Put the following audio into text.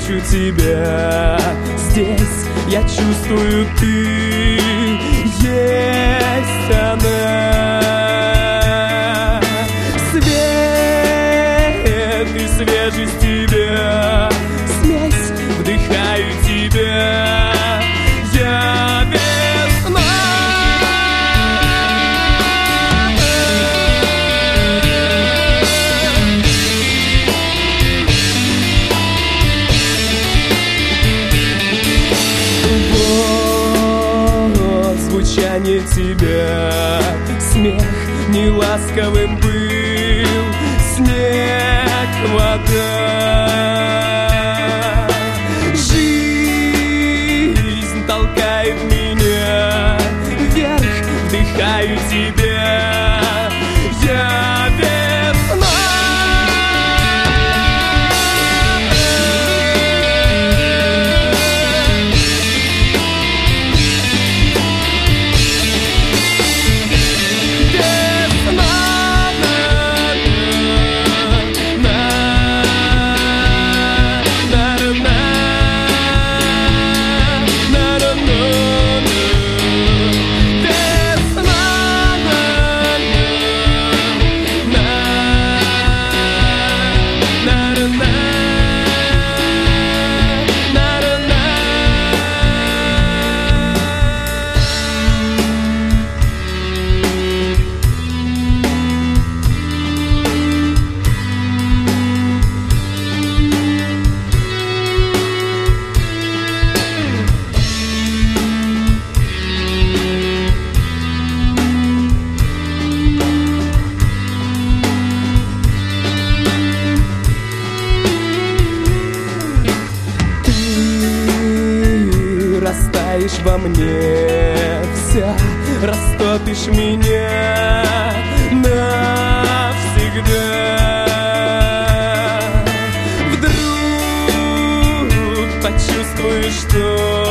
хочу тебя. Здесь я чувствую, ты есть она. Свет и свежесть тебя, смесь, вдыхаю тебя. Я весна. Вот звучание тебя, смех неласковым был, снег, вода. Жизнь толкает меня вверх, вдыхаю тебя. Я весна. Растаешь во мне вся, растопишь меня навсегда. Вдруг почувствуешь, что